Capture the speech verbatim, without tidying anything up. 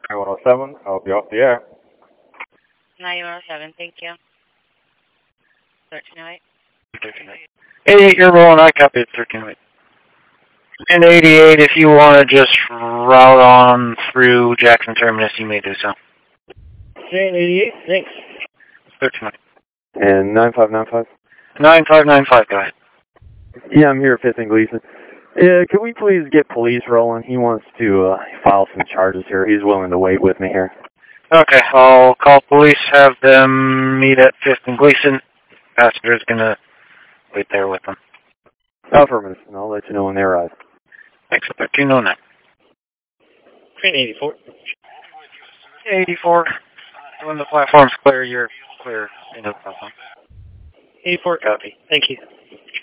nine one oh seven, I'll be off the air. nine one oh seven, thank you. thirteen oh eight. eighty-eight, you're rolling, I copy it, thirteen oh eight. And eighty-eight, if you want to just route on through Jackson Terminus, you may do so. Train eighty-eight, thanks. thirteen oh eight. And nine five nine five? nine five nine five, go ahead. Yeah, I'm here at fifth and Gleason. Uh, could we please get police rolling? He wants to uh, file some charges here. He's willing to wait with me here. Okay, I'll call police, have them meet at fifth and Gleason. Passenger's going to wait there with them. Affirmative, and I'll let you know when they arrive. Thanks, thirteen oh nine. Train eighty-four. eighty-four. When the platform's clear, you're clear. No problem. eighty-four, copy. Thank you.